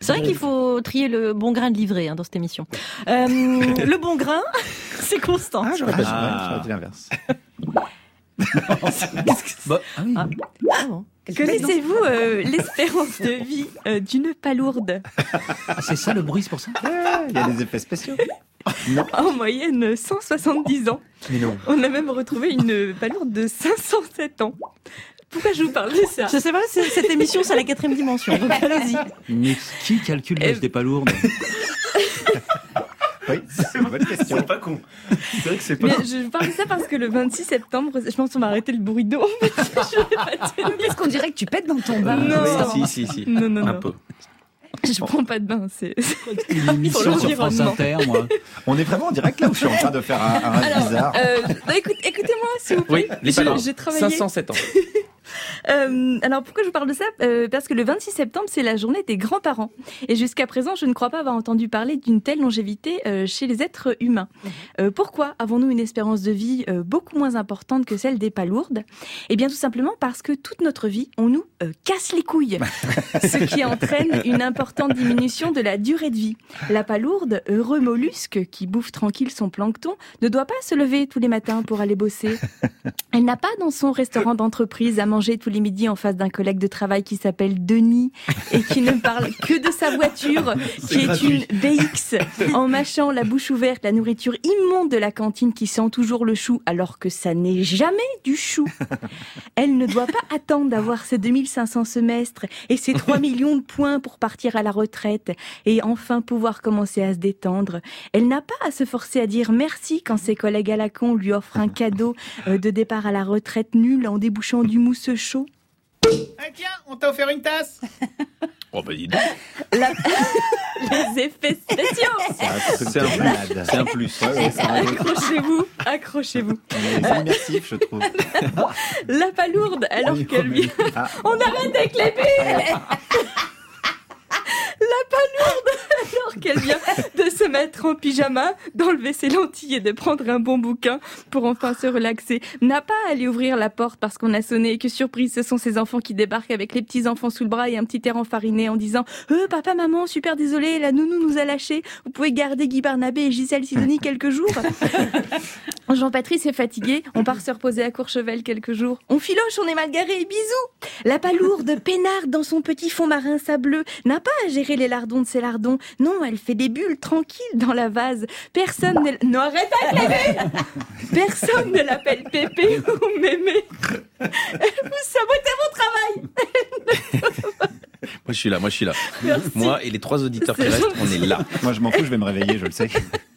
C'est vrai qu'il faut trier le bon grain de livret dans cette émission. Le bon grain, c'est Constant. J'aurais dit l'inverse. Bon. Connaissez-vous l'espérance de vie d'une palourde? C'est ça le bruit, c'est pour ça? Il y a des effets spéciaux. En moyenne, 170 ans. Mais non. On a même retrouvé une palourde de 507 ans. Pourquoi je vous parle de ça? Je sais pas, cette émission, c'est la 4e dimension, donc allez-y. Mais qui calcule l'âge des palourdes? Oui, c'est une bonne question. C'est pas con. C'est vrai que c'est pas Mais con. je vous parle de ça parce que le 26 septembre, je pense qu'on va arrêter le bruit d'eau. Je vais pas tenir. Parce qu'on dirait que tu pètes dans ton bain. Non. Si. Non. Un peu. Je prends pas de bain, c'est Une émission sur France Inter, moi. On est vraiment en direct là où je suis en train de faire un rêve bizarre. Écoutez-moi, s'il vous plaît. Oui, les palourdes. J'ai travaillé. 507 ans. Alors pourquoi je vous parle de ça? Parce que le 26 septembre, c'est la journée des grands-parents. Et jusqu'à présent, je ne crois pas avoir entendu parler d'une telle longévité chez les êtres humains. Pourquoi avons-nous une espérance de vie beaucoup moins importante que celle des palourdes? Eh bien tout simplement parce que toute notre vie, on nous casse les couilles. Ce qui entraîne une importante diminution de la durée de vie. La palourde, heureux mollusque qui bouffe tranquille son plancton, ne doit pas se lever tous les matins pour aller bosser. Elle n'a pas dans son restaurant d'entreprise à manger tous les midis en face d'un collègue de travail qui s'appelle Denis et qui ne parle que de sa voiture, qui est une BX, en mâchant la bouche ouverte la nourriture immonde de la cantine qui sent toujours le chou alors que ça n'est jamais du chou. Elle ne doit pas attendre d'avoir ses 2500 semestres et ses 3 millions de points pour partir à la retraite et enfin pouvoir commencer à se détendre. Elle n'a pas à se forcer à dire merci quand ses collègues à la con lui offrent un cadeau de départ à la retraite nul en débouchant du mousseux chaud. Ah tiens, on t'a offert une tasse. Oh bah dis donc. Les effets spéciaux. C'est un plus. Ouais, c'est un plus. Accrochez-vous. On est immersif, je trouve. La palourde, alors qu'elle vient... On arrête avec les billes. La palourde, alors qu'elle vient de se mettre en pyjama, d'enlever ses lentilles et de prendre un bon bouquin pour enfin se relaxer, n'a pas à aller ouvrir la porte parce qu'on a sonné et que surprise, ce sont ses enfants qui débarquent avec les petits enfants sous le bras et un petit air enfariné en disant « Papa, maman, super désolé, la nounou nous a lâchés, vous pouvez garder Guy Barnabé et Gisèle Sidoni quelques jours ?» Jean-Patrice est fatigué, on part se reposer à Courchevel quelques jours. On filoche, on est mal garé, bisous. La palourde, peinarde dans son petit fond marin sableux, n'a pas à gérer les lardons de ses lardons. Non, elle fait des bulles tranquilles dans la vase. Personne ne... Non, arrête avec les bulles. Personne ne l'appelle Pépé ou Mémé. Vous sabotez mon travail. Moi je suis là. Merci. Moi et les 3 auditeurs qui restent, on est là. Moi, je m'en fous, je vais me réveiller, je le sais.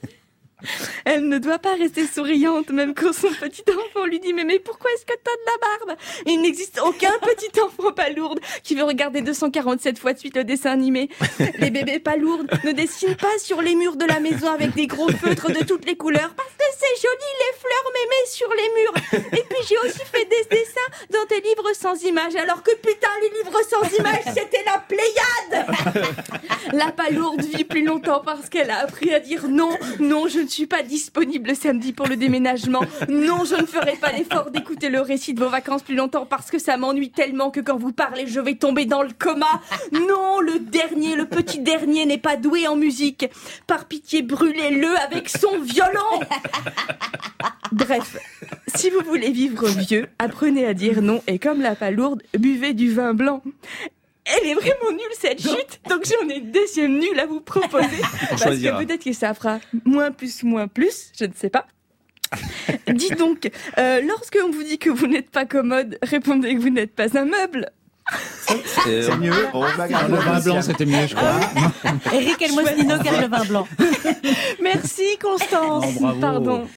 Elle ne doit pas rester souriante, même quand son petit enfant lui dit « Mais pourquoi est-ce que t'as de la barbe ?» Il n'existe aucun petit enfant palourde qui veut regarder 247 fois de suite le dessin animé. Les bébés palourdes ne dessinent pas sur les murs de la maison avec des gros feutres de toutes les couleurs parce que c'est joli les fleurs mémées sur les murs. Et puis j'ai aussi fait des dessins dans des livres sans images, alors que putain les livres sans images c'était la Pléiade. La palourde vit plus longtemps parce qu'elle a appris à dire non, je ne suis pas disponible samedi pour le déménagement. Non, je ne ferai pas l'effort d'écouter le récit de vos vacances plus longtemps parce que ça m'ennuie tellement que quand vous parlez, je vais tomber dans le coma. Non, le petit dernier n'est pas doué en musique. Par pitié, brûlez-le avec son violon. Bref, si vous voulez vivre vieux, apprenez à dire non et comme la palourde, buvez du vin blanc. Elle est vraiment nulle cette chute, donc j'en ai une deuxième nulle à vous proposer. Parce que peut-être que ça fera moins plus, je ne sais pas. Dis donc, lorsque on vous dit que vous n'êtes pas commode, répondez que vous n'êtes pas un meuble. C'est mieux. Le vin blanc, c'était mieux, je crois. Éric Elmosnino garde le vin blanc. Merci Constance. Oh, bravo. Pardon.